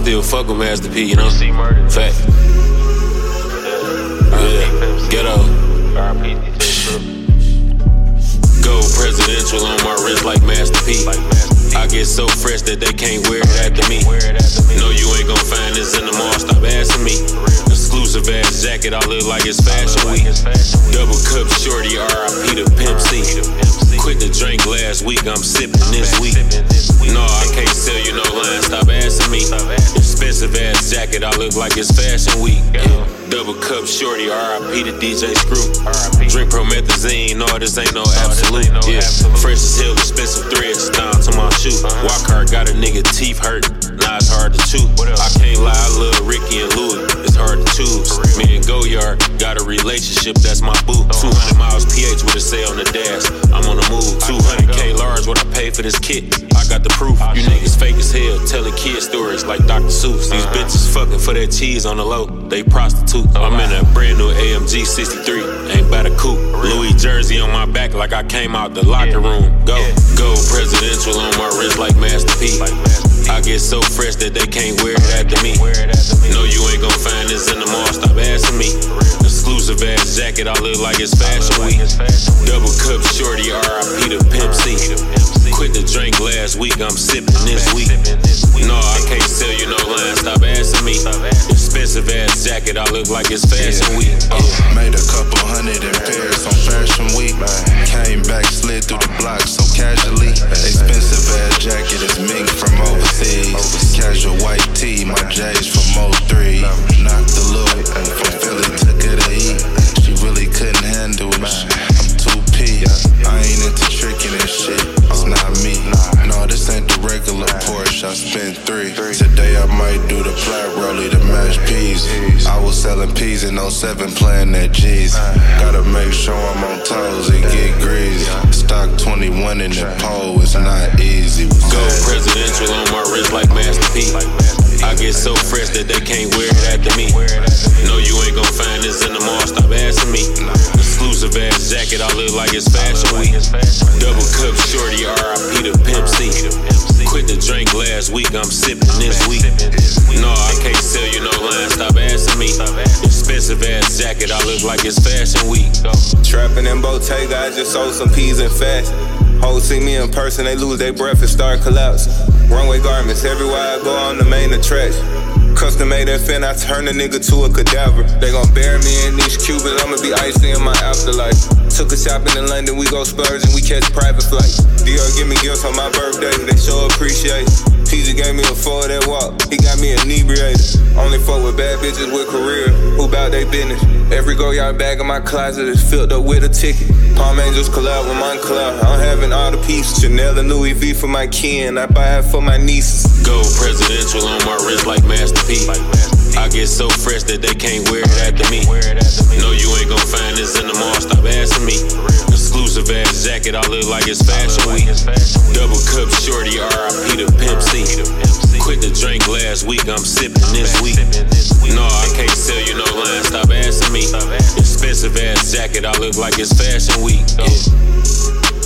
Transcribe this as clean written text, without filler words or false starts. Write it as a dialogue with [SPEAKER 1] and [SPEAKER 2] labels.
[SPEAKER 1] still fuck with Master P, you know? Fact. Yeah, ghetto. Gold presidential on my wrist like Master P. I get so fresh that they can't wear it after me. No, you ain't gon' find this in the mall, stop asking me. Exclusive ass jacket, I look like it's fashion week. Double cup shorty, RIP to Pimp C. Quit the drink last week, I'm sipping this week. No, I can't sell you no line, stop asking me. Expensive ass jacket, I look like it's fashion week. Double cup shorty, RIP to DJ Screw. Drink promethazine, no, this ain't no absolute. Yeah, fresh as hell, expensive threads down to my shoe. Walk hard, got a nigga teeth hurt. Now it's hard to chew. I can't lie, I love Ricky and Louis. It's hard to choose. Me and Goyard got a relationship, that's my boo. 200 miles PH with a say on the dash. I'm on the move. 200K large, what I pay for this kit. I got the proof. You niggas fake as hell, telling kid stories like Dr. Seuss. These bitches fucking for that cheese on the low. They prostitute. I'm in that brand new AMG 63. Ain't by the coupe. Louis jersey on my back like I came out the locker room. Gold presidential on my wrist like Master P. I get so fresh that they can't wear it after me. No, you ain't gon' find this in the mall, stop asking me. Exclusive ass jacket, I look like it's fashion week. Double cup shorty, RIP to Pimp C. Quit the drink last week, I'm sipping this week. No, I can't sell you no line, stop asking me. Expensive ass jacket, I look like it's fashion week.
[SPEAKER 2] Made a couple hundred in Paris on fashion week. Came back, slid through the block so casually. Expensive ass jacket is mink from overseas. Casual white tee, my J's from 03. Knocked the loop, from Philly took her to eat. She really couldn't handle it. I'm 2P, I ain't into tricking and shit. It's not me. No, this ain't the regular Porsche. I spent 3. Today I might do the flat rollie to match peas. I was selling peas in 07, playing that G's. Gotta make sure I'm on toes and get greasy. Stock 21 in the pole, it's not easy.
[SPEAKER 1] Gold presidential on my wrist like Master P. I get so fresh that they can't wear it after me. No, you ain't gon' find this in the mall, stop asking me. Exclusive ass jacket, I look like it's fashion week. Double cup shorty, RIP to Pimp C. Quit the drink last week, I'm sipping this week. No, I can't sell you no line, stop asking me. Expensive ass jacket, I look like it's fashion week.
[SPEAKER 3] Trapping in Bottega, I just sold some peas and fast. Hoes see me in person, they lose their breath and start collapsing. Runway garments everywhere I go on the main attraction. Custom made that fin, I turn a nigga to a cadaver. They gon' bury me in these Cubans, I'ma be icy in my afterlife. Took a shopping in London, we go splurge and we catch private flights. Dior give me gifts on my birthday, they show appreciation. TJ gave me a 4 that walk, he got me inebriated. Only fuck with bad bitches with career, who bout they business. Every Goyard bag in my closet is filled up with a ticket. Palm Angels collab with Moncler, I'm having all the pieces. Chanel and Louis V for my kin, I buy it for my nieces.
[SPEAKER 1] Gold presidential on my wrist like Master P. I get so fresh that they can't wear it after me. No, you ain't gon' find this in the mall, stop asking me. Exclusive ass jacket, I look like it's fashion week. Double cup shorty, RIP to Pimp C. Quit the drink last week, I'm sipping this week. No, I can't sell you no line, stop asking me. Expensive ass jacket, I look like it's fashion week. Yeah.